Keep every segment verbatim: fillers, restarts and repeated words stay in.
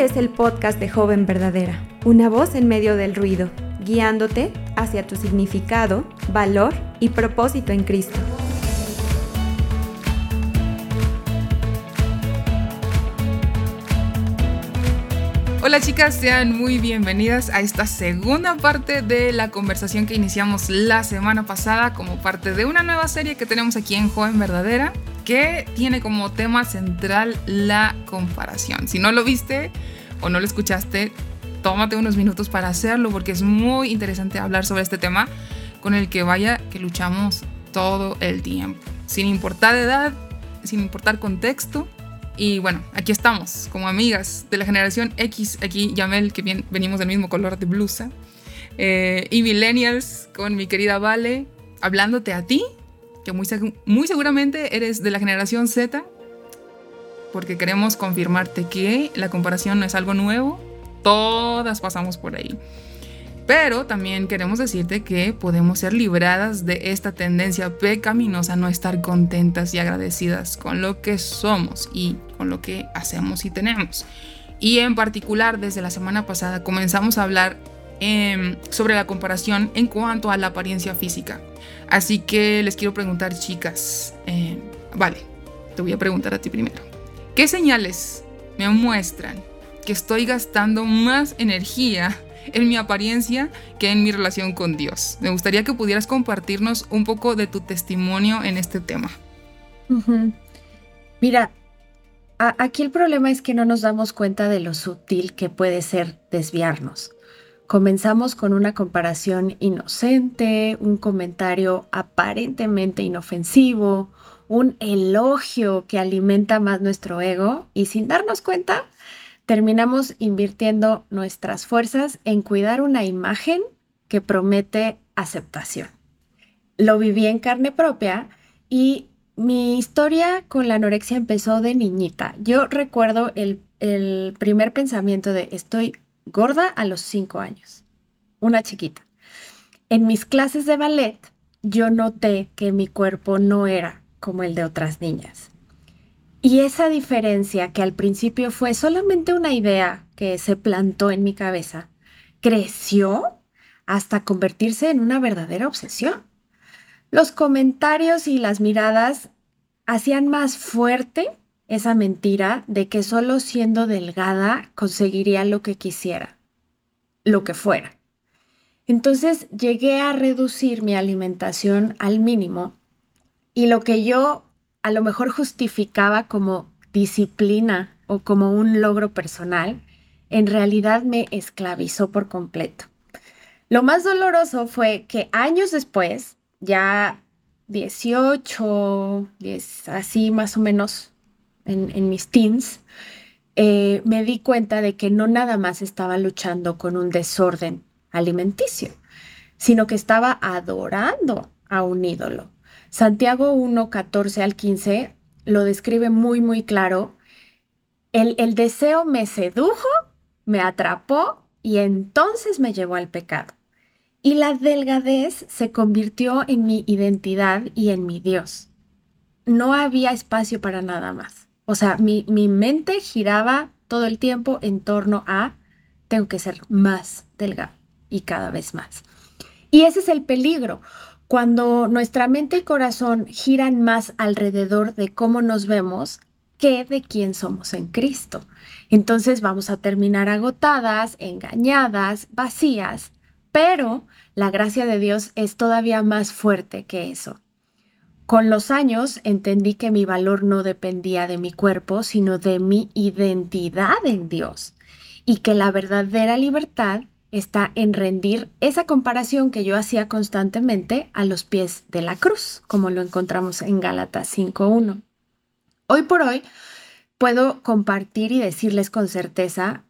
Este es el podcast de Joven Verdadera, una voz en medio del ruido, guiándote hacia tu significado, valor y propósito en Cristo. Hola chicas, sean muy bienvenidas a esta segunda parte de la conversación que iniciamos la semana pasada como parte de una nueva serie que tenemos aquí en Joven Verdadera, que tiene como tema central la comparación. Si no lo viste o no lo escuchaste, tómate unos minutos para hacerlo porque es muy interesante hablar sobre este tema con el que vaya que luchamos todo el tiempo, sin importar edad, sin importar contexto. Y bueno, aquí estamos como amigas de la generación X, aquí Yamel, que bien, venimos del mismo color de blusa, eh, y millennials con mi querida Vale, hablándote a ti, que muy, muy seguramente eres de la generación Z, porque queremos confirmarte que la comparación no es algo nuevo, todas pasamos por ahí. Pero también queremos decirte que podemos ser libradas de esta tendencia pecaminosa a no estar contentas y agradecidas con lo que somos y con lo que hacemos y tenemos. Y en particular, desde la semana pasada comenzamos a hablar eh, sobre la comparación en cuanto a la apariencia física. Así que les quiero preguntar, chicas, eh, vale, te voy a preguntar a ti primero. ¿Qué señales me muestran que estoy gastando más energía en mi apariencia que en mi relación con Dios? Me gustaría que pudieras compartirnos un poco de tu testimonio en este tema. Uh-huh. Mira, a- aquí el problema es que no nos damos cuenta de lo sutil que puede ser desviarnos. Comenzamos con una comparación inocente, un comentario aparentemente inofensivo, un elogio que alimenta más nuestro ego y sin darnos cuenta, terminamos invirtiendo nuestras fuerzas en cuidar una imagen que promete aceptación. Lo viví en carne propia y mi historia con la anorexia empezó de niñita. Yo recuerdo el, el primer pensamiento de estoy gorda a los cinco años, una chiquita. En mis clases de ballet yo noté que mi cuerpo no era como el de otras niñas. Y esa diferencia que al principio fue solamente una idea que se plantó en mi cabeza, creció hasta convertirse en una verdadera obsesión. Los comentarios y las miradas hacían más fuerte esa mentira de que solo siendo delgada conseguiría lo que quisiera, lo que fuera. Entonces llegué a reducir mi alimentación al mínimo y lo que yo a lo mejor justificaba como disciplina o como un logro personal, en realidad me esclavizó por completo. Lo más doloroso fue que años después, ya dieciocho, diez, así más o menos en, en mis teens, eh, me di cuenta de que no nada más estaba luchando con un desorden alimenticio, sino que estaba adorando a un ídolo. Santiago uno, catorce al quince lo describe muy, muy claro. El, el deseo me sedujo, me atrapó y entonces me llevó al pecado. Y la delgadez se convirtió en mi identidad y en mi Dios. No había espacio para nada más. O sea, mi, mi mente giraba todo el tiempo en torno a tengo que ser más delgado y cada vez más. Y ese es el peligro. Cuando nuestra mente y corazón giran más alrededor de cómo nos vemos que de quién somos en Cristo. Entonces vamos a terminar agotadas, engañadas, vacías, pero la gracia de Dios es todavía más fuerte que eso. Con los años entendí que mi valor no dependía de mi cuerpo, sino de mi identidad en Dios y que la verdadera libertad está en rendir esa comparación que yo hacía constantemente a los pies de la cruz, como lo encontramos en Gálatas cinco uno. Hoy por hoy puedo compartir y decirles con certeza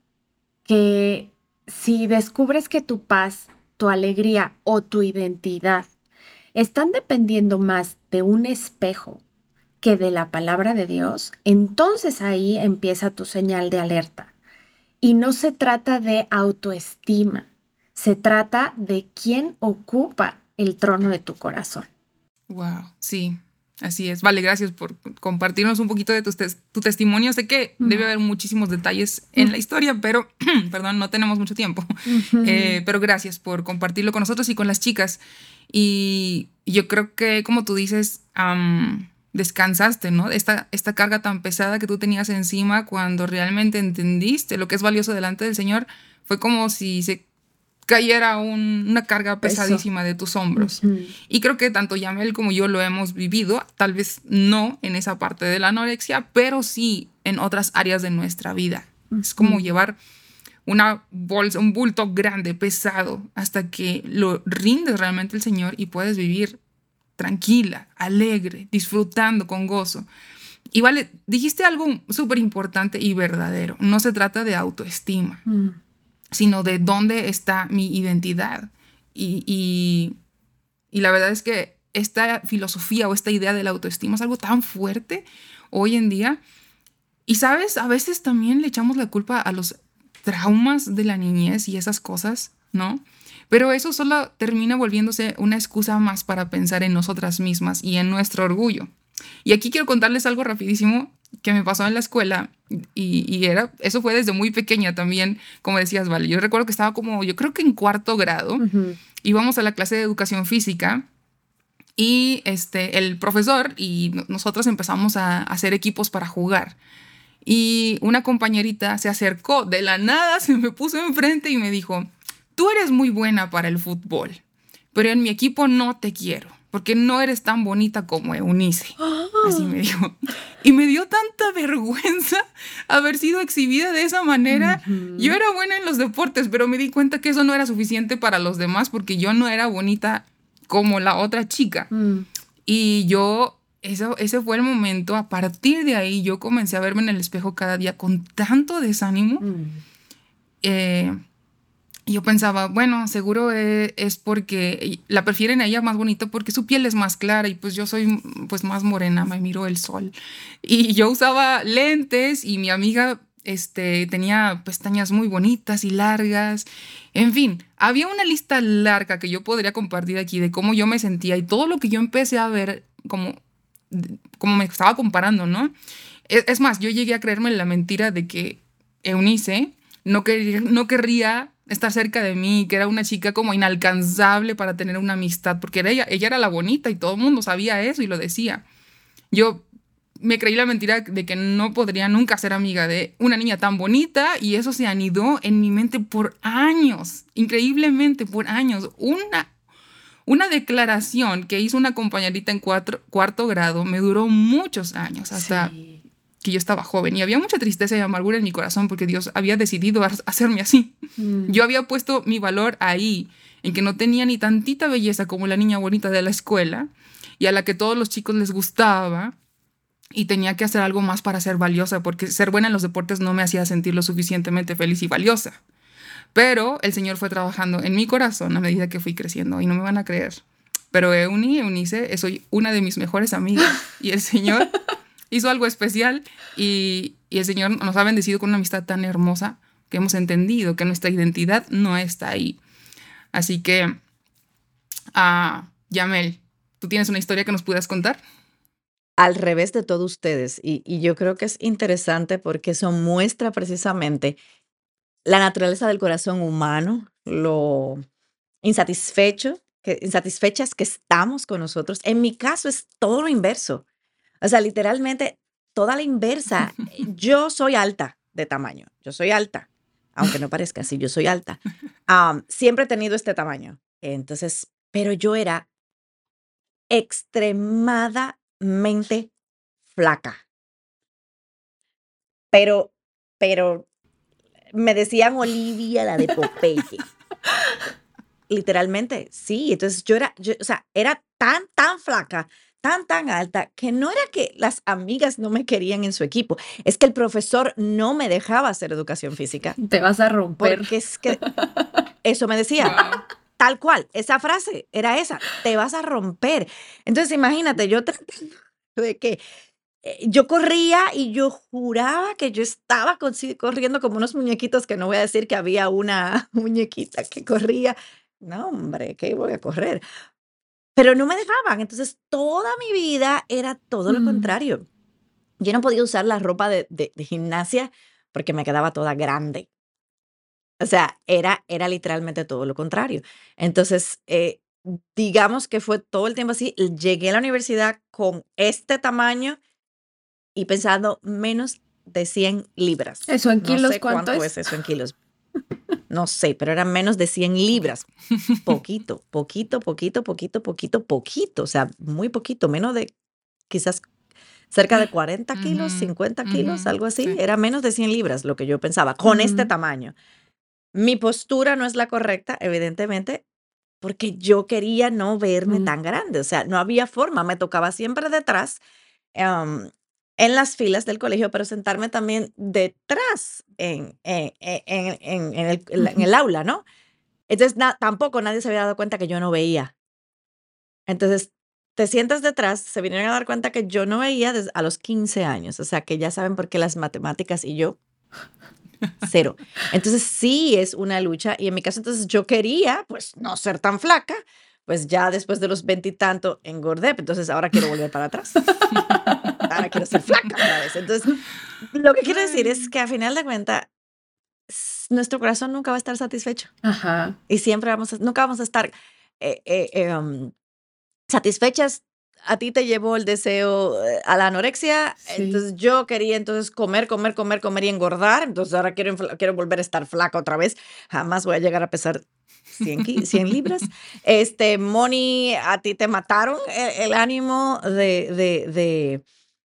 que si descubres que tu paz, tu alegría o tu identidad están dependiendo más de un espejo que de la palabra de Dios, entonces ahí empieza tu señal de alerta. Y no se trata de autoestima, se trata de quién ocupa el trono de tu corazón. Wow, sí. Así es. Vale, gracias por compartirnos un poquito de tu, tes tu testimonio. Sé que uh-huh. debe haber muchísimos detalles en uh-huh. la historia, pero, perdón, no tenemos mucho tiempo. Uh-huh. eh, pero gracias por compartirlo con nosotros y con las chicas. Y yo creo que, como tú dices, um, descansaste, ¿no? Esta, esta carga tan pesada que tú tenías encima, cuando realmente entendiste lo que es valioso delante del Señor, fue como si se cayera un, una carga pesadísima Eso. de tus hombros. Uh-huh. Y creo que tanto Yamel como yo lo hemos vivido, tal vez no en esa parte de la anorexia, pero sí en otras áreas de nuestra vida. Uh-huh. Es como llevar una bolsa, un bulto grande, pesado, hasta que lo rindes realmente al Señor y puedes vivir tranquila, alegre, disfrutando con gozo. Y vale, dijiste algo súper importante y verdadero. No se trata de autoestima. Uh-huh. sino de dónde está mi identidad. Y, y, y la verdad es que esta filosofía o esta idea de la autoestima es algo tan fuerte hoy en día. Y, ¿sabes? A veces también le echamos la culpa a los traumas de la niñez y esas cosas, ¿no? Pero eso solo termina volviéndose una excusa más para pensar en nosotras mismas y en nuestro orgullo. Y aquí quiero contarles algo rapidísimo que me pasó en la escuela y, y era, eso fue desde muy pequeña también, como decías, Vale. Yo recuerdo que estaba como, yo creo que en cuarto grado, uh-huh. íbamos a la clase de educación física y este, el profesor y nosotros empezamos a, a hacer equipos para jugar. Y una compañerita se acercó de la nada, se me puso enfrente y me dijo, tú eres muy buena para el fútbol, pero en mi equipo no te quiero, porque no eres tan bonita como Eunice. Oh. Así me dijo. Y me dio tanta vergüenza haber sido exhibida de esa manera. Uh-huh. Yo era buena en los deportes, pero me di cuenta que eso no era suficiente para los demás porque yo no era bonita como la otra chica. Uh-huh. Y yo, eso, ese fue el momento. A partir de ahí, yo comencé a verme en el espejo cada día con tanto desánimo. Uh-huh. Eh... Y yo pensaba, bueno, seguro es, es porque la prefieren a ella más bonita porque su piel es más clara y pues yo soy pues más morena, me miro el sol. Y yo usaba lentes y mi amiga este, tenía pestañas muy bonitas y largas. En fin, había una lista larga que yo podría compartir aquí de cómo yo me sentía y todo lo que yo empecé a ver como, como me estaba comparando, ¿no? Es, es más, yo llegué a creerme la mentira de que Eunice no, quer, no querría estar cerca de mí, que era una chica como inalcanzable para tener una amistad, porque era ella, ella era la bonita y todo el mundo sabía eso y lo decía. Yo me creí la mentira de que no podría nunca ser amiga de una niña tan bonita y eso se anidó en mi mente por años, increíblemente por años. Una, una declaración que hizo una compañerita en cuatro, cuarto grado me duró muchos años, hasta... Sí. que yo estaba joven y había mucha tristeza y amargura en mi corazón porque Dios había decidido hacerme así. Mm. Yo había puesto mi valor ahí, en que no tenía ni tantita belleza como la niña bonita de la escuela y a la que todos los chicos les gustaba y tenía que hacer algo más para ser valiosa porque ser buena en los deportes no me hacía sentir lo suficientemente feliz y valiosa. Pero el Señor fue trabajando en mi corazón a medida que fui creciendo y no me van a creer. Pero Euni, Eunice, soy una de mis mejores amigas y el Señor... hizo algo especial y, y el Señor nos ha bendecido con una amistad tan hermosa que hemos entendido que nuestra identidad no está ahí. Así que, uh, Yamel, ¿tú tienes una historia que nos puedas contar? Al revés de todos ustedes, y, y yo creo que es interesante porque eso muestra precisamente la naturaleza del corazón humano, lo insatisfecho, que, insatisfechas que estamos con nosotros. En mi caso es todo lo inverso. O sea, literalmente, toda la inversa. Yo soy alta de tamaño. Yo soy alta. Aunque no parezca así, yo soy alta. Um, siempre he tenido este tamaño. Entonces, pero yo era extremadamente flaca. Pero, pero, me decían Olivia, la de Popeye. Literalmente, sí. Entonces, yo era, yo, o sea, era tan, tan flaca, tan, tan alta, que no era que las amigas no me querían en su equipo, es que el profesor no me dejaba hacer educación física. Te vas a romper. Porque es que eso me decía, wow. Tal cual, esa frase era esa, te vas a romper. Entonces, imagínate, yo tratando de que eh, yo corría y yo juraba que yo estaba corriendo como unos muñequitos, que no voy a decir que había una muñequita que corría. No, hombre, ¿qué voy a correr? pero no me dejaban. Entonces, toda mi vida era todo lo Mm. contrario. Yo no podía usar la ropa de, de- de gimnasia porque me quedaba toda grande. O sea, era, era literalmente todo lo contrario. Entonces, eh, digamos que fue todo el tiempo así. Llegué a la universidad con este tamaño y pesando menos de cien libras. ¿Eso en No kilos sé cuánto cuánto es? es eso en kilos. No sé, pero eran menos de cien libras. Poquito, poquito, poquito, poquito, poquito, poquito. O sea, muy poquito, menos de quizás cerca de cuarenta kilos, Ujú, cincuenta kilos, ujú, algo así. sí. Era menos de cien libras lo que yo pensaba, con este Mm. tamaño. Mi postura no es la correcta, evidentemente, porque yo quería no verme Mm. tan grande. O sea, no había forma. Me tocaba siempre detrás, em, en las filas del colegio, pero sentarme también detrás en, en, en- en- en- en el, en la- en Ujú. el aula, ¿no? Entonces, na- tampoco nadie se había dado cuenta que yo no veía. Entonces, te sientas detrás, se vinieron a dar cuenta que yo no veía desde a los quince años, o sea, que ya saben por qué las matemáticas y yo, cero. Entonces, sí es una lucha y en mi caso, entonces yo quería, pues, no ser tan flaca, pues ya después de los veintitantos engordé, entonces ahora quiero volver para atrás. Ahora quiero ser flaca otra vez. Entonces, lo que quiero decir es Ay. que a final de cuentas, s- nuestro corazón nunca va a estar satisfecho Ajá. y siempre vamos a, nunca vamos a estar eh, eh, eh, um, satisfechas. A ti te llevó el deseo eh, a la anorexia, Sí. entonces yo quería entonces comer, comer, comer, comer y engordar, entonces ahora quiero, infla- quiero volver a estar flaca otra vez, jamás voy a llegar a pesar cien, ki- cien libras. Este, Moni, a ti te mataron el, el ánimo de, de, de,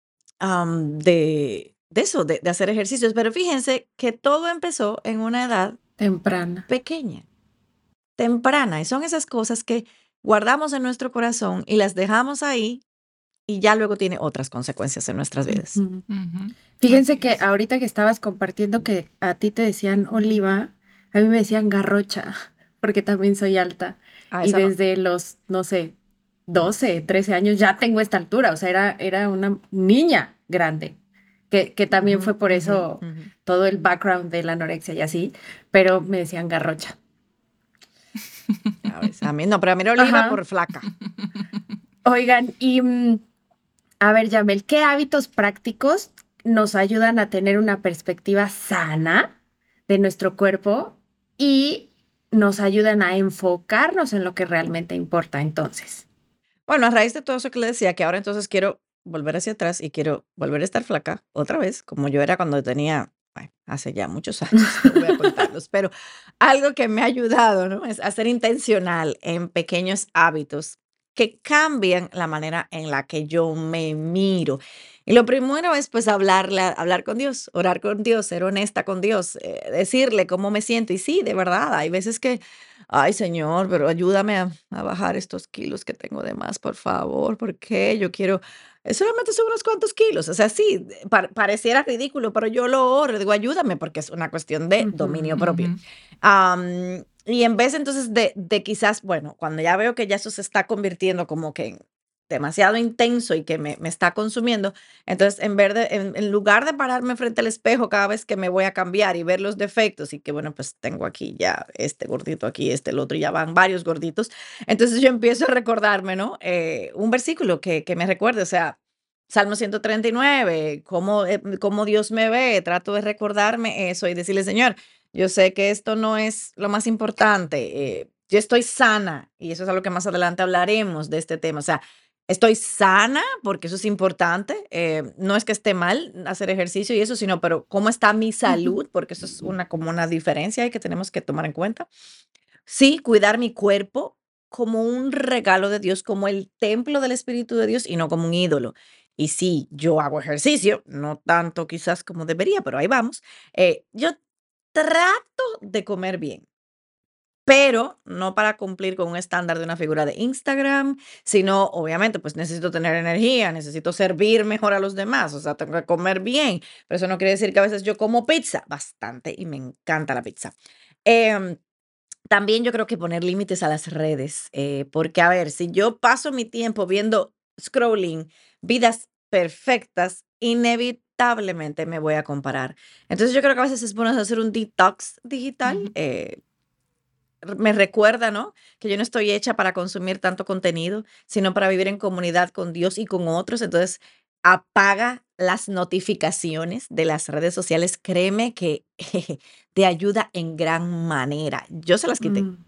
am, de, de eso, de, de hacer ejercicios, pero fíjense que todo empezó en una edad Temprana. pequeña, temprana, y son esas cosas que guardamos en nuestro corazón y las dejamos ahí y ya luego tiene otras consecuencias en nuestras vidas. Ujú. Ujú, Fíjense así que es. ahorita que estabas compartiendo que a ti te decían oliva, a mí me decían garrocha, porque también soy alta. Ah, Y esa no. desde los, no sé, doce, trece años ya tengo esta altura, o sea, era, era una niña grande, que, que también Ujú, fue por ujú, eso ujú. todo el background de la anorexia y así, pero me decían garrocha. A ver, a mí no, pero a mí era oliva Ajá. por flaca. Oigan, y mm, a ver, Yamel, ¿qué hábitos prácticos nos ayudan a tener una perspectiva sana de nuestro cuerpo y nos ayudan a enfocarnos en lo que realmente importa entonces? Bueno, a raíz de todo eso que le decía, que ahora entonces quiero volver hacia atrás y quiero volver a estar flaca otra vez, como yo era cuando tenía, bueno, hace ya muchos años, no voy a contarlos, pero algo que me ha ayudado, ¿no? Es a ser intencional en pequeños hábitos que cambian la manera en la que yo me miro. Y lo primero es pues hablarle, hablar con Dios, orar con Dios, ser honesta con Dios, eh, decirle cómo me siento. Y sí, de verdad, hay veces que ay, Señor, pero ayúdame a, a bajar estos kilos que tengo de más, por favor, porque yo quiero, eh, solamente son unos cuantos kilos, o sea, sí, de- pa- pareciera ridículo, pero yo lo oro, digo, ayúdame, porque es una cuestión de Ujú. dominio propio. Ujú. Am, y en vez entonces de, de quizás, bueno, cuando ya veo que ya eso se está convirtiendo como que en demasiado intenso y que me, me está consumiendo, entonces, en, vez de- en, en lugar de pararme frente al espejo cada vez que me voy a cambiar y ver los defectos y que, bueno, pues tengo aquí ya este gordito aquí, este, el otro, y ya van varios gorditos, entonces yo empiezo a recordarme, ¿no? Eh, un versículo que, que me recuerde, o sea, Salmo ciento treinta y nueve, cómo, eh, cómo Dios me ve, trato de recordarme eso y decirle, Señor, yo sé que esto no es lo más importante, eh, yo estoy sana y eso es algo que más adelante hablaremos de este tema, o sea, estoy sana, porque eso es importante. Eh, no es que esté mal hacer ejercicio y eso, sino, pero cómo está mi Ujú. salud, porque eso es una como una diferencia ahí que tenemos que tomar en cuenta. Sí, cuidar mi cuerpo como un regalo de Dios, como el templo del Espíritu de Dios y no como un ídolo. Y sí, yo hago ejercicio, no tanto quizás como debería, pero ahí vamos. Eh, yo trato de comer bien, pero no para cumplir con un estándar de una figura de Instagram, sino obviamente, pues necesito tener energía, necesito servir mejor a los demás, o sea, tengo que comer bien, pero eso no quiere decir que a veces yo como pizza, bastante, y me encanta la pizza. Em, También yo creo que poner límites a las redes, eh, porque a ver, si yo paso mi tiempo viendo scrolling, vidas perfectas, inevitablemente me voy a comparar. Entonces yo creo que a veces es bueno hacer un detox digital, Ujú. eh, me recuerda, ¿no? Que yo no estoy hecha para consumir tanto contenido, sino para vivir en comunidad con Dios y con otros. Entonces, apaga las notificaciones de las redes sociales. Créeme que te ayuda en gran manera. Yo se las quité Mm.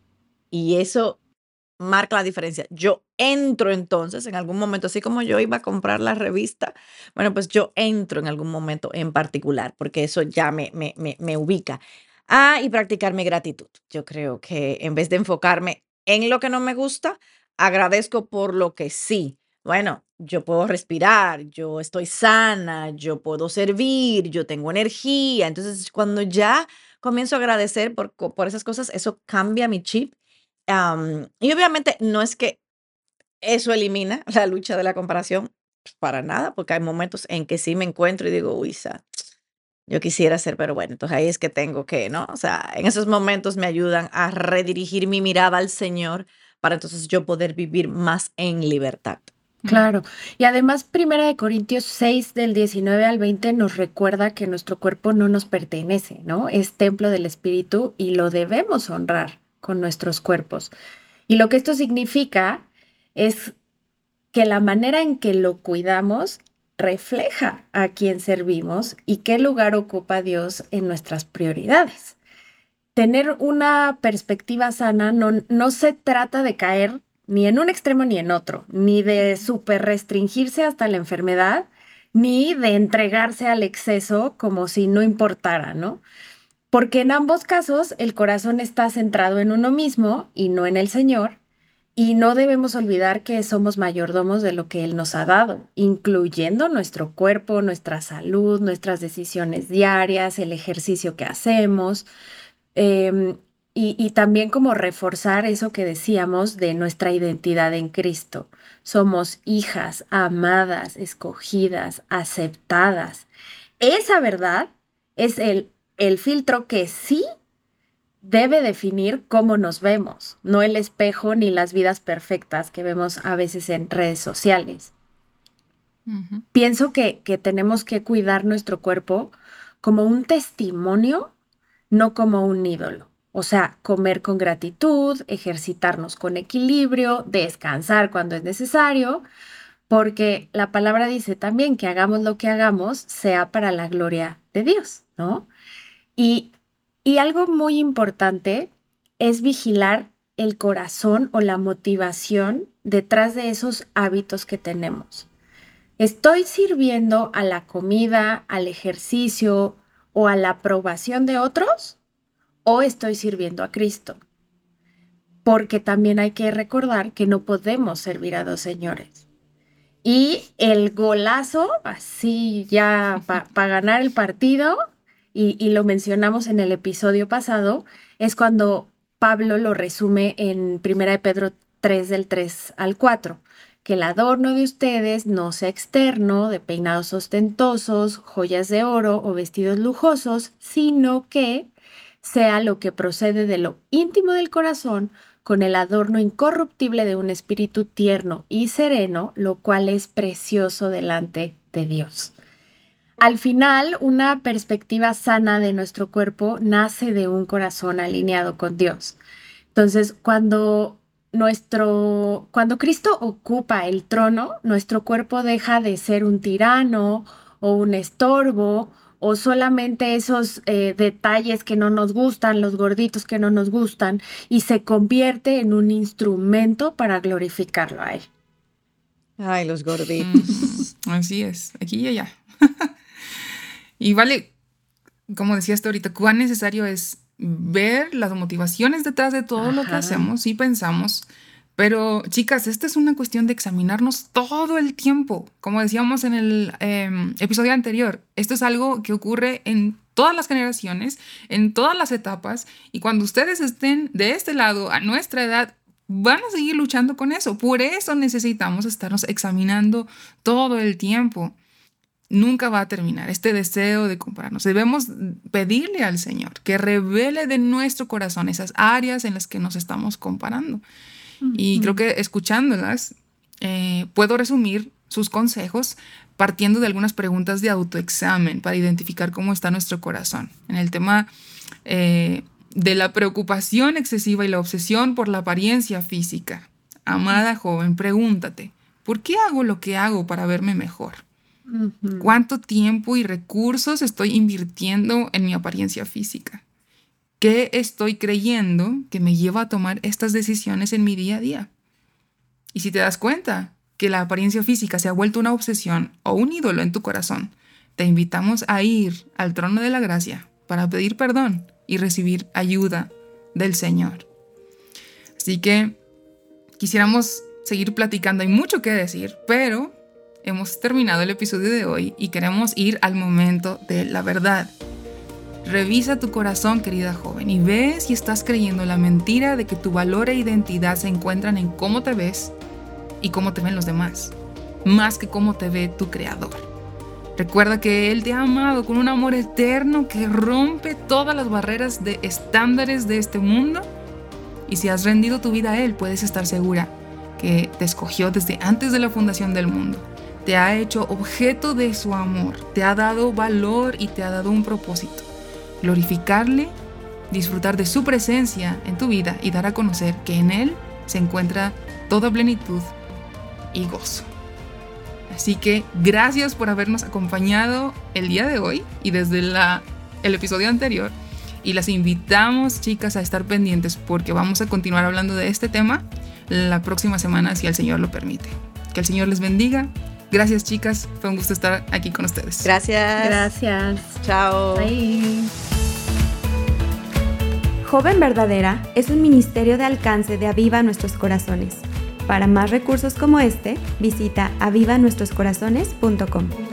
y eso marca la diferencia. Yo entro entonces en algún momento, así como yo iba a comprar la revista, bueno, pues yo entro en algún momento en particular, porque eso ya me, me, me, me ubica. Ah, y practicar mi gratitud. Yo creo que en vez de enfocarme en lo que no me gusta, agradezco por lo que sí. Bueno, yo puedo respirar, yo estoy sana, yo puedo servir, yo tengo energía. Entonces, cuando ya comienzo a agradecer por, co- por esas cosas, eso cambia mi chip. Am, y obviamente no es que eso elimina la lucha de la comparación, pues, para nada, porque hay momentos en que sí me encuentro y digo, uy, sa, yo quisiera ser, pero bueno, entonces ahí es que tengo que, ¿no? O sea, en esos momentos me ayudan a redirigir mi mirada al Señor para entonces yo poder vivir más en libertad. Claro. Y además, Primera de Corintios seis del diecinueve al veinte nos recuerda que nuestro cuerpo no nos pertenece, ¿no? Es templo del Espíritu y lo debemos honrar con nuestros cuerpos. Y lo que esto significa es que la manera en que lo cuidamos refleja a quién servimos y qué lugar ocupa Dios en nuestras prioridades. Tener una perspectiva sana no, no se trata de caer ni en un extremo ni en otro, ni de súper restringirse hasta la enfermedad, ni de entregarse al exceso como si no importara, ¿no? Porque en ambos casos el corazón está centrado en uno mismo y no en el Señor, y no debemos olvidar que somos mayordomos de lo que Él nos ha dado, incluyendo nuestro cuerpo, nuestra salud, nuestras decisiones diarias, el ejercicio que hacemos. Em, y, y también como reforzar eso que decíamos de nuestra identidad en Cristo. Somos hijas, amadas, escogidas, aceptadas. Esa verdad es el, el filtro que sí debe definir cómo nos vemos, no el espejo ni las vidas perfectas que vemos a veces en redes sociales. Ujú. Pienso que, que tenemos que cuidar nuestro cuerpo como un testimonio, no como un ídolo. O sea, comer con gratitud, ejercitarnos con equilibrio, descansar cuando es necesario, porque la palabra dice también que hagamos lo que hagamos sea para la gloria de Dios, ¿no? Y, y algo muy importante es vigilar el corazón o la motivación detrás de esos hábitos que tenemos. ¿Estoy sirviendo a la comida, al ejercicio o a la aprobación de otros? ¿O estoy sirviendo a Cristo? Porque también hay que recordar que no podemos servir a dos señores. Y el golazo, así ya para pa ganar el partido, y, y lo mencionamos en el episodio pasado, es cuando Pablo lo resume en Primera de Pedro tres del tres al cuatro, que el adorno de ustedes no sea externo, de peinados ostentosos, joyas de oro o vestidos lujosos, sino que sea lo que procede de lo íntimo del corazón, con el adorno incorruptible de un espíritu tierno y sereno, lo cual es precioso delante de Dios. Al final, una perspectiva sana de nuestro cuerpo nace de un corazón alineado con Dios. Entonces, cuando nuestro, cuando Cristo ocupa el trono, nuestro cuerpo deja de ser un tirano o un estorbo o solamente esos eh, detalles que no nos gustan, los gorditos que no nos gustan, y se convierte en un instrumento para glorificarlo a Él. Ay, los gorditos. Ujú. Así es, aquí y allá. Y vale, como decías tú ahorita, cuán necesario es ver las motivaciones detrás de todo lo que Ajá. hacemos y pensamos. Pero, chicas, esta es una cuestión de examinarnos todo el tiempo. Como decíamos en el em, episodio anterior, esto es algo que ocurre en todas las generaciones, en todas las etapas. Y cuando ustedes estén de este lado, a nuestra edad, van a seguir luchando con eso. Por eso necesitamos estarnos examinando todo el tiempo. Nunca va a terminar este deseo de compararnos. Debemos pedirle al Señor que revele de nuestro corazón esas áreas en las que nos estamos comparando. Y creo que escuchándolas, eh, puedo resumir sus consejos partiendo de algunas preguntas de autoexamen para identificar cómo está nuestro corazón. En el tema eh, de la preocupación excesiva y la obsesión por la apariencia física. Amada joven, pregúntate, ¿por qué hago lo que hago para verme mejor? Uh-huh. ¿Cuánto tiempo y recursos estoy invirtiendo en mi apariencia física? ¿Qué estoy creyendo que me lleva a tomar estas decisiones en mi día a día? Y si te das cuenta que la apariencia física se ha vuelto una obsesión o un ídolo en tu corazón, te invitamos a ir al trono de la gracia para pedir perdón y recibir ayuda del Señor. Así que quisiéramos seguir platicando, hay mucho que decir, pero hemos terminado el episodio de hoy y queremos ir al momento de la verdad. Revisa tu corazón, querida joven, y ve si estás creyendo la mentira de que tu valor e identidad se encuentran en cómo te ves y cómo te ven los demás, más que cómo te ve tu Creador. Recuerda que Él te ha amado con un amor eterno que rompe todas las barreras de estándares de este mundo, y si has rendido tu vida a Él, puedes estar segura que te escogió desde antes de la fundación del mundo. Te ha hecho objeto de su amor, te ha dado valor y te ha dado un propósito. Glorificarle, disfrutar de su presencia en tu vida y dar a conocer que en Él se encuentra toda plenitud y gozo. Así que gracias por habernos acompañado el día de hoy y desde la, el episodio anterior. Y las invitamos, chicas, a estar pendientes porque vamos a continuar hablando de este tema la próxima semana, si el Señor lo permite. Que el Señor les bendiga. Gracias, chicas. Fue un gusto estar aquí con ustedes. Gracias. Gracias. Chao. Bye. Joven Verdadera es un ministerio de alcance de Aviva Nuestros Corazones. Para más recursos como este, visita aviva nuestros corazones punto com.